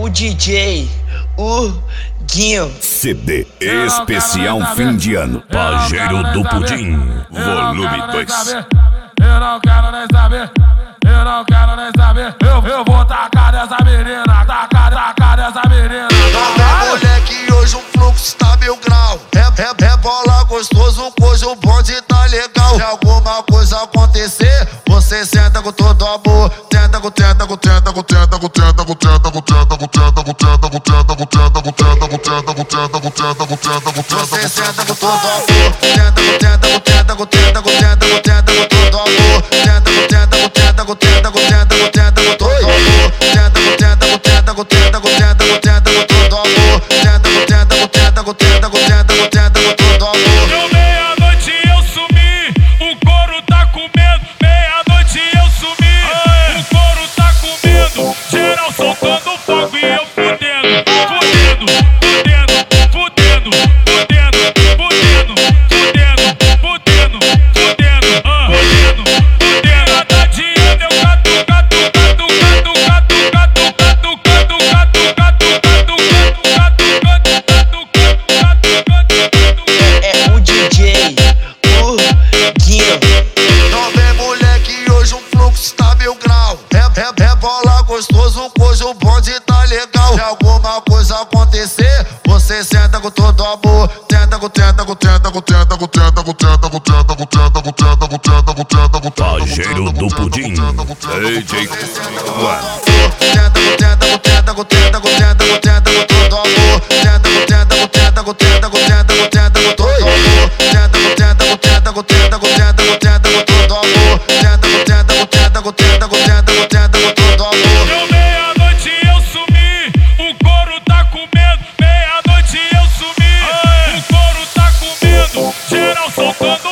o DJ, o Guinho. CD especial fim de ano. Pajeiro do Pudim, volume 2. Eu não quero nem saber. Eu não quero nem saber. Eu vou tacar dessa menina. Tacar dessa menina. Tá moleque, hoje o fluxo tá 1000 grau. Rebola gostoso, hoje o bonde tá legal. Se alguma coisa acontecer, você senta com todo amor. Tenta. Você senta com todo amor. Tenta com todo amor. Tenta com todo amor. Tenta com todo amor. Deu meia-noite eu sumi, o couro tá comendo. Meia-noite eu sumi, o couro tá comendo. Geral soltando fogo e eu fudendo. Cada dia eu É o DJ, o Guinho. Não vem moleque, hoje o fluxo tá 1000 grau. Rebola gostoso, hoje o bonde tá legal. Se alguma coisa acontecer, você senta com todo amor. Tenta. Pajeiro do Pudim, DJ Deu meia-noite eu sumi, o couro tá comendo. Meia-noite eu sumi, o couro tá comendo. Geral soltando